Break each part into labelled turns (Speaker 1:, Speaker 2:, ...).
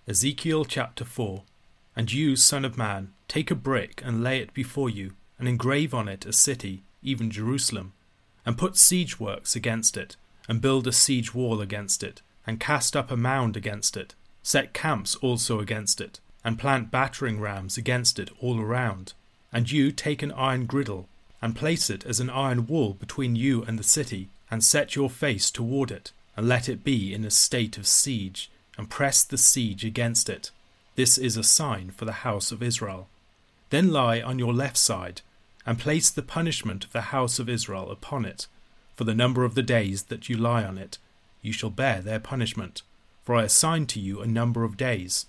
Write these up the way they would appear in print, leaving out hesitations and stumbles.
Speaker 1: Ezekiel chapter 4. And you, son of man, take a brick and lay it before you, and engrave on it a city, even Jerusalem, and put siege works against it, and build a siege wall against it, and cast up a mound against it, set camps also against it, and plant battering rams against it all around. And you take an iron griddle, and place it as an iron wall between you and the city, and set your face toward it, and let it be in a state of siege, and press the siege against it. This is a sign for the house of Israel. Then lie on your left side, and place the punishment of the house of Israel upon it. For the number of the days that you lie on it, you shall bear their punishment. For I assign to you a number of days,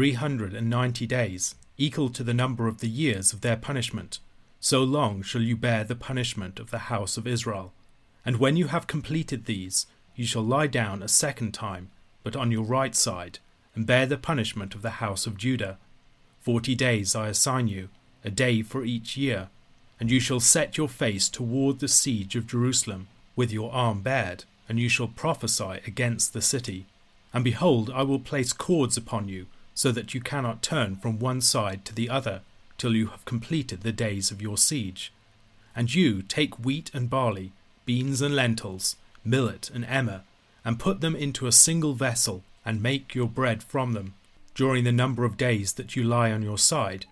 Speaker 1: 390 days, equal to the number of the years of their punishment. So long shall you bear the punishment of the house of Israel. And when you have completed these, you shall lie down a second time, but on your right side, and bear the punishment of the house of Judah. 40 days I assign you, a day for each year. And you shall set your face toward the siege of Jerusalem, with your arm bared, and you shall prophesy against the city. And behold, I will place cords upon you, so that you cannot turn from one side to the other, till you have completed the days of your siege. And you take wheat and barley, beans and lentils, millet and emmer, and put them into a single vessel, and make your bread from them. During the number of days that you lie on your side,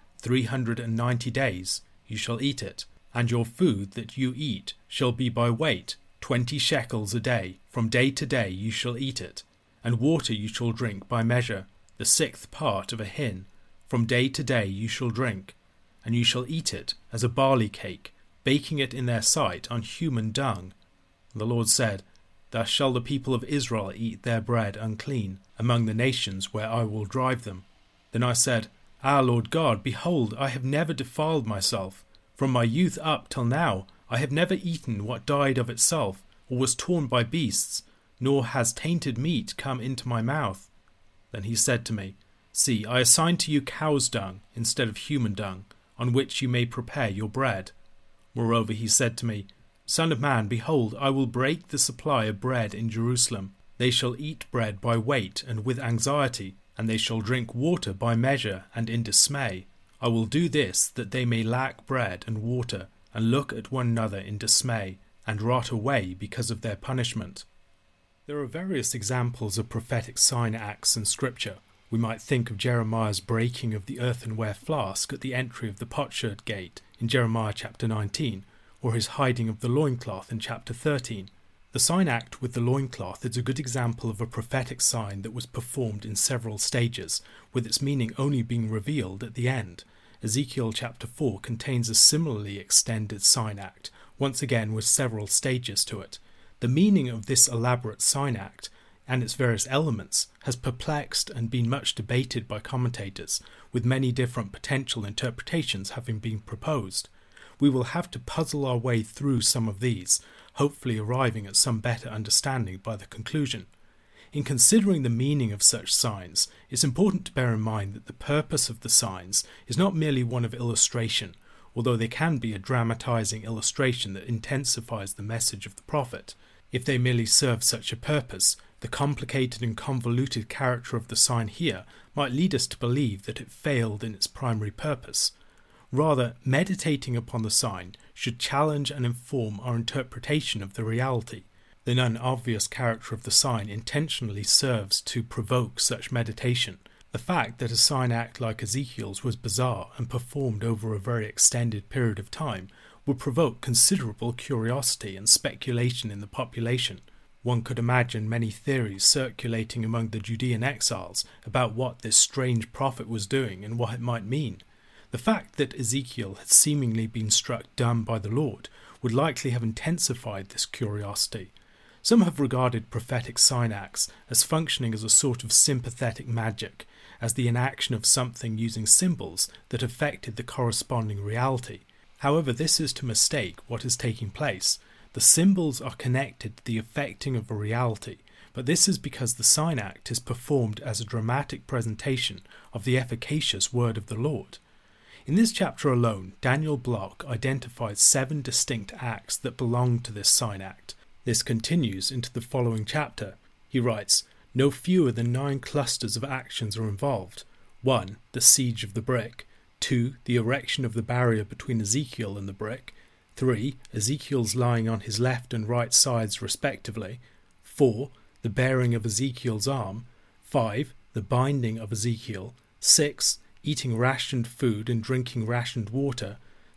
Speaker 1: 390 days, you shall eat it, and your food that you eat shall be by weight, 20 shekels a day. From day to day you shall eat it. And water you shall drink by measure, the 6th part of a hin. From day to day you shall drink. And you shall eat it as a barley cake, baking it in their sight on human dung. And the Lord said, Thus shall the people of Israel eat their bread unclean, among the nations where I will drive them. Then I said, Lord God, behold, I have never defiled myself. From my youth up till now, I have never eaten what died of itself, or was torn by beasts, nor has tainted meat come into my mouth. Then he said to me, See, I assign to you cow's dung instead of human dung, on which you may prepare your bread. Moreover he said to me, Son of man, behold, I will break the supply of bread in Jerusalem. They shall eat bread by weight and with anxiety, and they shall drink water by measure and in dismay. I will do this, that they may lack bread and water, and look at one another in dismay, and rot away because of their punishment. There are various examples of prophetic sign acts in Scripture. We might think of Jeremiah's breaking of the earthenware flask at the entry of the potsherd gate in Jeremiah chapter 19, or his hiding of the loincloth in chapter 13. The sign act with the loincloth is a good example of a prophetic sign that was performed in several stages, with its meaning only being revealed at the end. Ezekiel chapter 4 contains a similarly extended sign act, once again with several stages to it. The meaning of this elaborate sign act and its various elements has perplexed and been much debated by commentators, with many different potential interpretations having been proposed. We will have to puzzle our way through some of these, hopefully arriving at some better understanding by the conclusion. In considering the meaning of such signs, it's important to bear in mind that the purpose of the signs is not merely one of illustration, although they can be a dramatizing illustration that intensifies the message of the prophet. If they merely serve such a purpose, the complicated and convoluted character of the sign here might lead us to believe that it failed in its primary purpose. Rather, meditating upon the sign should challenge and inform our interpretation of the reality. The non-obvious character of the sign intentionally serves to provoke such meditation. The fact that a sign act like Ezekiel's was bizarre and performed over a very extended period of time would provoke considerable curiosity and speculation in the population. One could imagine many theories circulating among the Judean exiles about what this strange prophet was doing and what it might mean. The fact that Ezekiel had seemingly been struck dumb by the Lord would likely have intensified this curiosity. Some have regarded prophetic sign acts as functioning as a sort of sympathetic magic, as the enaction of something using symbols that affected the corresponding reality. However, this is to mistake what is taking place. The symbols are connected to the affecting of a reality, but this is because the sign act is performed as a dramatic presentation of the efficacious word of the Lord. In this chapter alone, Daniel Block identifies 7 distinct acts that belong to this sign act. This continues into the following chapter. He writes, no fewer than 9 clusters of actions are involved. 1. The siege of the brick. 2. The erection of the barrier between Ezekiel and the brick. 3. Ezekiel's lying on his left and right sides respectively. 4. The bearing of Ezekiel's arm. 5. The binding of Ezekiel. 6. Eating rationed food and drinking rationed water.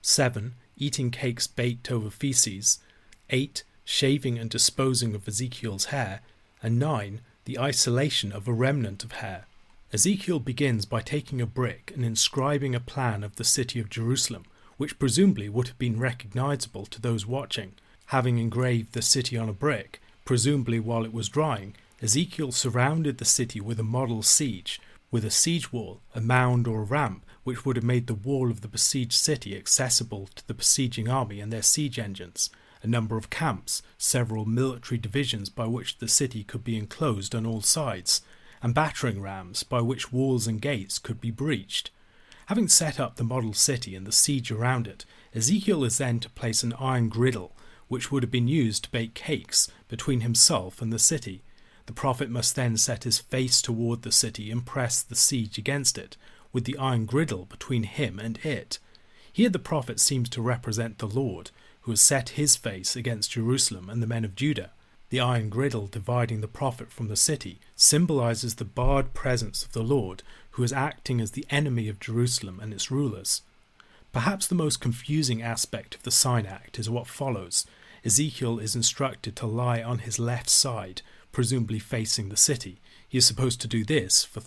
Speaker 1: 7. Eating cakes baked over feces. 8. Shaving and disposing of Ezekiel's hair. And 9. The isolation of a remnant of hair. Ezekiel begins by taking a brick and inscribing a plan of the city of Jerusalem, which presumably would have been recognizable to those watching. Having engraved the city on a brick, presumably while it was drying, Ezekiel surrounded the city with a model siege, with a siege wall, a mound or a ramp, which would have made the wall of the besieged city accessible to the besieging army and their siege engines, a number of camps, several military divisions by which the city could be enclosed on all sides, and battering rams by which walls and gates could be breached. Having set up the model city and the siege around it, Ezekiel is then to place an iron griddle, which would have been used to bake cakes, between himself and the city. The prophet must then set his face toward the city and press the siege against it, with the iron griddle between him and it. Here the prophet seems to represent the Lord, who has set his face against Jerusalem and the men of Judah. The iron griddle dividing the prophet from the city symbolizes the barred presence of the Lord, who is acting as the enemy of Jerusalem and its rulers. Perhaps the most confusing aspect of the sign act is what follows. Ezekiel is instructed to lie on his left side, presumably facing the city. He is supposed to do this for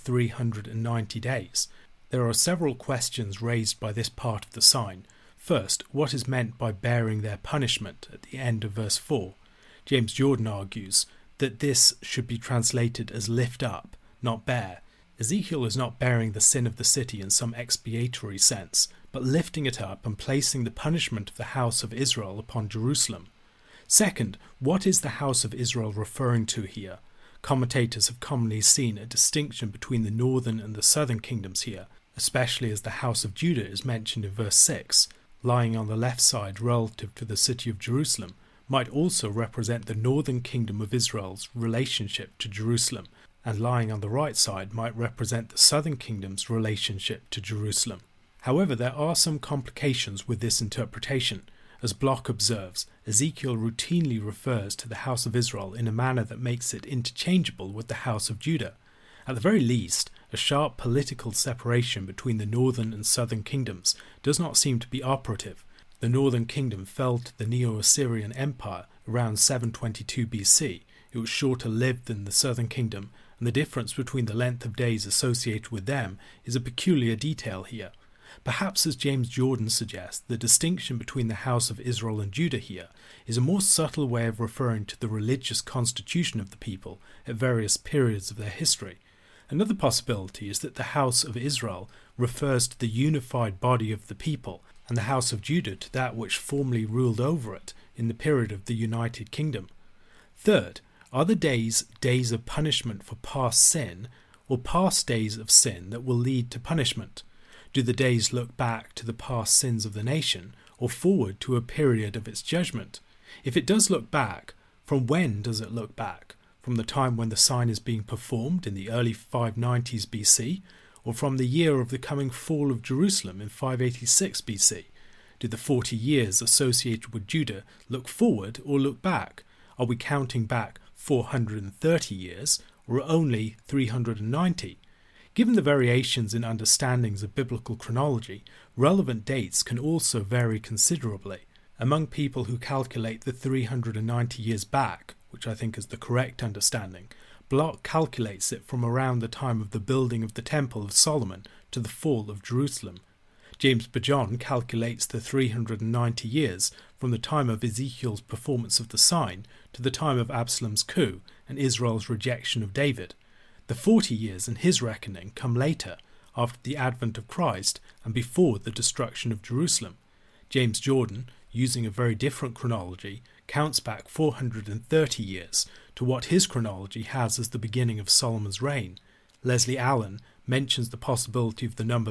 Speaker 1: 390 days. There are several questions raised by this part of the sign. First, what is meant by bearing their punishment at the end of verse 4? James Jordan argues that this should be translated as lift up, not bear. Ezekiel is not bearing the sin of the city in some expiatory sense, but lifting it up and placing the punishment of the house of Israel upon Jerusalem. Second, what is the house of Israel referring to here? Commentators have commonly seen a distinction between the northern and the southern kingdoms here, especially as the house of Judah is mentioned in verse 6, lying on the left side relative to the city of Jerusalem, might also represent the northern kingdom of Israel's relationship to Jerusalem, and lying on the right side might represent the southern kingdom's relationship to Jerusalem. However, there are some complications with this interpretation. As Bloch observes, Ezekiel routinely refers to the house of Israel in a manner that makes it interchangeable with the house of Judah. At the very least, a sharp political separation between the northern and southern kingdoms does not seem to be operative. The northern kingdom fell to the Neo-Assyrian Empire around 722 BC. It was shorter lived than the southern kingdom, and the difference between the length of days associated with them is a peculiar detail here. Perhaps, as James Jordan suggests, the distinction between the house of Israel and Judah here is a more subtle way of referring to the religious constitution of the people at various periods of their history. Another possibility is that the house of Israel refers to the unified body of the people, and the house of Judah to that which formerly ruled over it in the period of the United Kingdom. Third, are the days days of punishment for past sin, or past days of sin that will lead to punishment? Do the days look back to the past sins of the nation, or forward to a period of its judgment? If it does look back, from when does it look back? From the time when the sign is being performed in the early 590s BC, or from the year of the coming fall of Jerusalem in 586 BC? Do the 40 years associated with Judah look forward or look back? Are we counting back 430 years, or only 390? Given the variations in understandings of biblical chronology, relevant dates can also vary considerably. Among people who calculate the 390 years back, which I think is the correct understanding, Bloch calculates it from around the time of the building of the Temple of Solomon to the fall of Jerusalem. James Bajon calculates the 390 years from the time of Ezekiel's performance of the sign to the time of Absalom's coup and Israel's rejection of David. The 40 years in his reckoning come later, after the advent of Christ and before the destruction of Jerusalem. James Jordan, using a very different chronology, counts back 430 years to what his chronology has as the beginning of Solomon's reign. Leslie Allen mentions the possibility of the number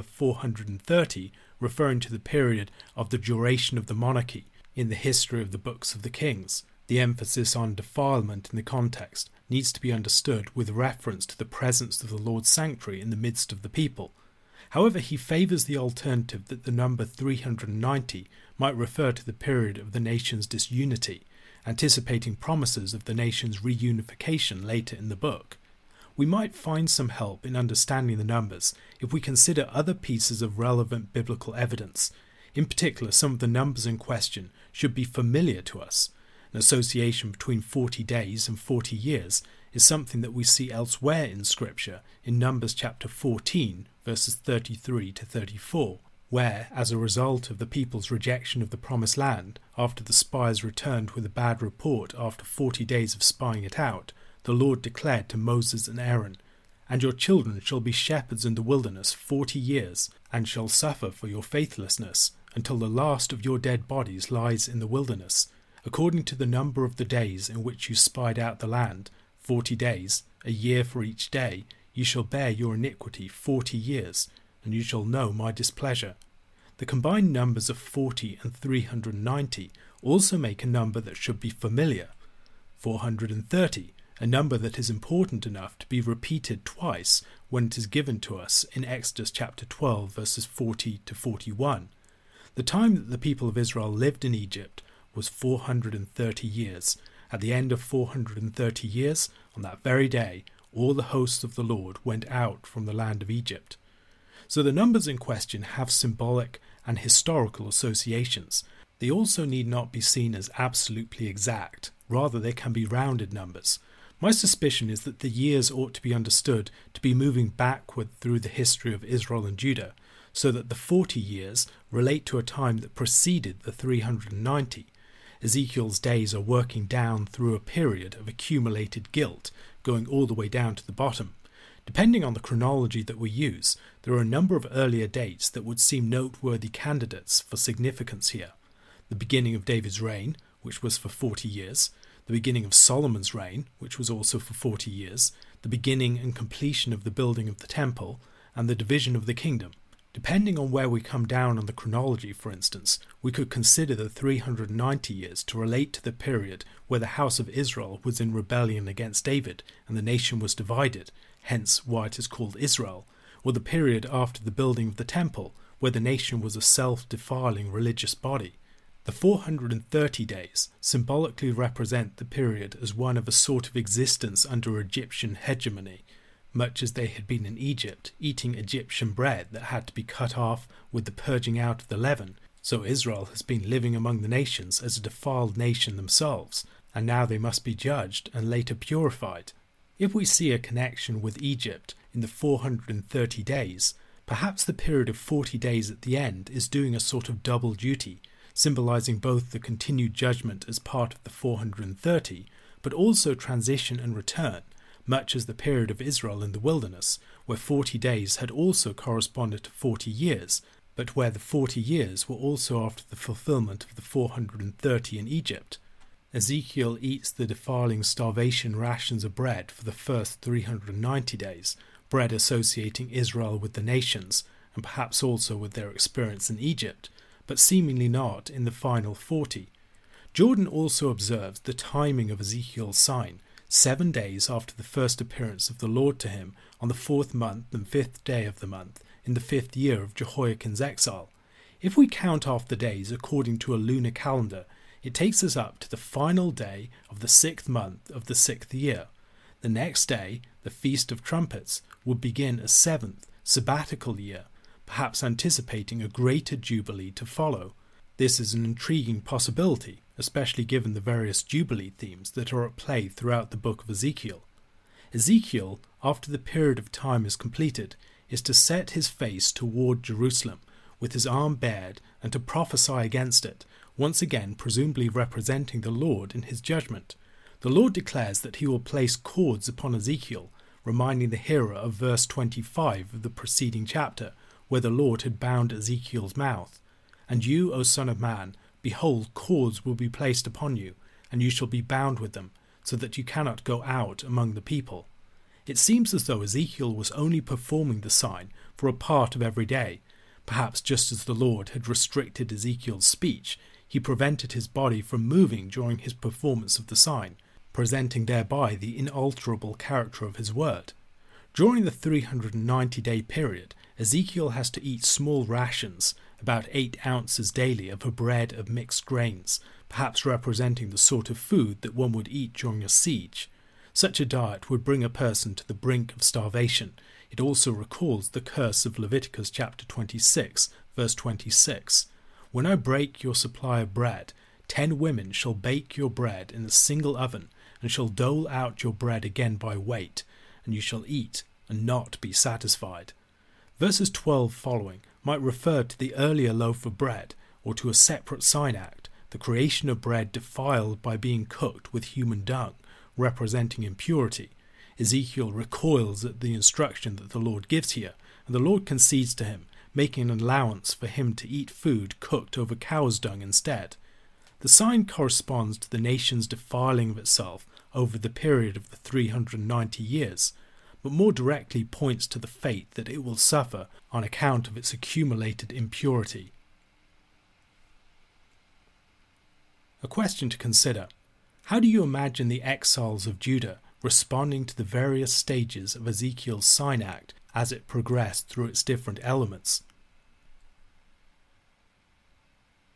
Speaker 1: 430 referring to the period of the duration of the monarchy in the history of the books of the kings. The emphasis on defilement in the context needs to be understood with reference to the presence of the Lord's sanctuary in the midst of the people. However, he favours the alternative that the number 390 might refer to the period of the nation's disunity, anticipating promises of the nation's reunification later in the book. We might find some help in understanding the numbers if we consider other pieces of relevant biblical evidence. In particular, some of the numbers in question should be familiar to us. An association between 40 days and 40 years is something that we see elsewhere in Scripture in Numbers chapter 14, verses 33 to 34, where, as a result of the people's rejection of the promised land, after the spies returned with a bad report after 40 days of spying it out, the Lord declared to Moses and Aaron, "And your children shall be shepherds in the wilderness 40 years, and shall suffer for your faithlessness, until the last of your dead bodies lies in the wilderness, according to the number of the days in which you spied out the land, 40 days, a year for each day, you shall bear your iniquity 40 years, and you shall know my displeasure." The combined numbers of 40 and 390 also make a number that should be familiar. 430, a number that is important enough to be repeated twice when it is given to us in Exodus chapter 12, verses 40 to 41. The time that the people of Israel lived in Egypt was 430 years. At the end of 430 years, on that very day, all the hosts of the Lord went out from the land of Egypt. So the numbers in question have symbolic and historical associations. They also need not be seen as absolutely exact. Rather, they can be rounded numbers. My suspicion is that the years ought to be understood to be moving backward through the history of Israel and Judah, so that the 40 years relate to a time that preceded the 390. Ezekiel's days are working down through a period of accumulated guilt, going all the way down to the bottom. Depending on the chronology that we use, there are a number of earlier dates that would seem noteworthy candidates for significance here. The beginning of David's reign, which was for 40 years, the beginning of Solomon's reign, which was also for 40 years, the beginning and completion of the building of the temple, and the division of the kingdom. Depending on where we come down on the chronology, for instance, we could consider the 390 years to relate to the period where the house of Israel was in rebellion against David and the nation was divided, hence why it is called Israel, or the period after the building of the temple, where the nation was a self-defiling religious body. The 430 days symbolically represent the period as one of a sort of existence under Egyptian hegemony, much as they had been in Egypt, eating Egyptian bread that had to be cut off with the purging out of the leaven. So Israel has been living among the nations as a defiled nation themselves, and now they must be judged and later purified. If we see a connection with Egypt in the 430 days, perhaps the period of 40 days at the end is doing a sort of double duty, symbolizing both the continued judgment as part of the 430, but also transition and return, much as the period of Israel in the wilderness, where 40 days had also corresponded to 40 years, but where the 40 years were also after the fulfillment of the 430 in Egypt. Ezekiel eats the defiling starvation rations of bread for the first 390 days, bread associating Israel with the nations, and perhaps also with their experience in Egypt, but seemingly not in the final 40. Jordan also observes the timing of Ezekiel's sign, 7 days after the first appearance of the Lord to him on the 4th month and 5th day of the month, in the 5th year of Jehoiakim's exile. If we count off the days according to a lunar calendar, it takes us up to the final day of the 6th month of the 6th year. The next day, the Feast of Trumpets, would begin a 7th, sabbatical year, perhaps anticipating a greater jubilee to follow. This is an intriguing possibility, especially given the various jubilee themes that are at play throughout the book of Ezekiel. Ezekiel, after the period of time is completed, is to set his face toward Jerusalem, with his arm bared, and to prophesy against it, once again presumably representing the Lord in his judgment. The Lord declares that he will place cords upon Ezekiel, reminding the hearer of verse 25 of the preceding chapter, where the Lord had bound Ezekiel's mouth. "And you, O son of man, behold, cords will be placed upon you, and you shall be bound with them, so that you cannot go out among the people." It seems as though Ezekiel was only performing the sign for a part of every day. Perhaps just as the Lord had restricted Ezekiel's speech, he prevented his body from moving during his performance of the sign, presenting thereby the inalterable character of his word. During the 390-day period, Ezekiel has to eat small rations, about 8 ounces daily, of a bread of mixed grains, perhaps representing the sort of food that one would eat during a siege. Such a diet would bring a person to the brink of starvation. It also recalls the curse of Leviticus chapter 26, verse 26. When I break your supply of bread, 10 women shall bake your bread in a single oven, and shall dole out your bread again by weight, and you shall eat and not be satisfied. Verses 12 following might refer to the earlier loaf of bread, or to a separate sign act, the creation of bread defiled by being cooked with human dung, representing impurity. Ezekiel recoils at the instruction that the Lord gives here, and the Lord concedes to him, making an allowance for him to eat food cooked over cow's dung instead. The sign corresponds to the nation's defiling of itself over the period of the 390 years, but more directly points to the fate that it will suffer on account of its accumulated impurity. A question to consider. How do you imagine the exiles of Judah responding to the various stages of Ezekiel's sign act as it progressed through its different elements?